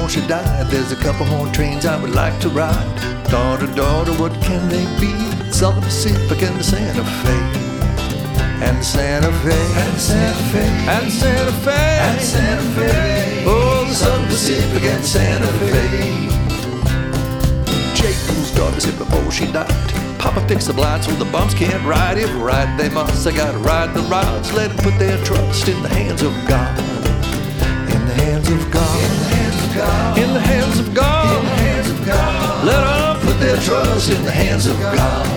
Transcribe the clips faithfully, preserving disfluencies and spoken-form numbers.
before she died. There's a couple more trains I would like to ride. Daughter, daughter, what can they be? Southern Pacific and the Santa Fe. And Santa Fe, and Santa Fe, and Santa Fe, and Santa Fe. Oh, the Southern Pacific and Santa Fe. Jacob's daughter said before she died, Papa fixed the blinds so the bums can't ride. If ride they must, I gotta ride the rods. Let them put their trust in the hands of God. In the hands of God. In the hands of God. In the hands of God. In the hands of God. Let them put their trust in the hands of God.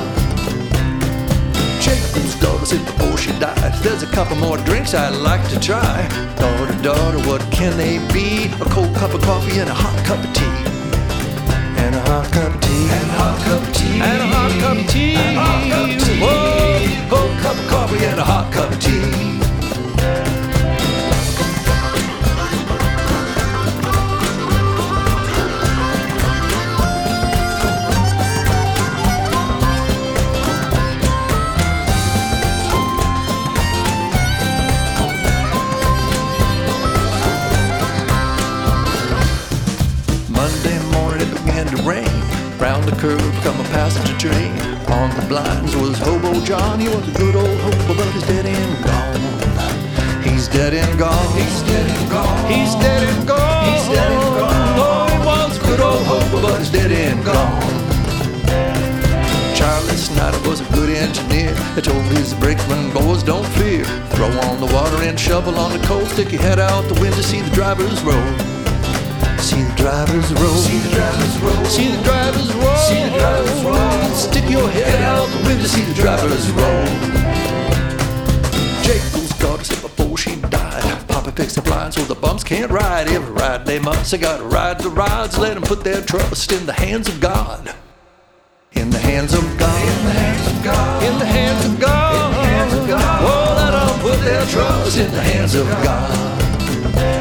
Jacob's daughter said before she died, there's a couple more drinks I'd like to try. Daughter, daughter, what can they be? A cold cup of coffee and a hot cup of tea. And a hot cup of tea. And a hot cup of tea. And a hot cup of tea. And a hot cup of tea. Whoa, cold cup of coffee and a hot cup of tea. To rain, round the curve come a passenger train. On the blinds was Hobo John. He was a good old hobo, but he's dead and gone. He's dead and gone. He's dead and gone. He's dead and gone. He's dead and gone. Oh, he was a good old hobo, but he's dead and gone. Charlie Snyder was a good engineer. He told his brakemen, boys, don't fear. Throw on the water and shovel on the coal. Stick your head out the window, see the drivers roll. See the drivers roll. See the drivers roll. See the drivers roll. See the drivers roll. Stick your head out the window, see the drivers roll. Jacob's daughter said before she died, Papa fixed the blinds so the bums can't ride. Every ride they must, they gotta ride the rods. Let them put their trust in the hands of God. In the hands of God. In the hands of God. In the hands of God. In the hands of God. Oh, let them put their trust in the hands of God.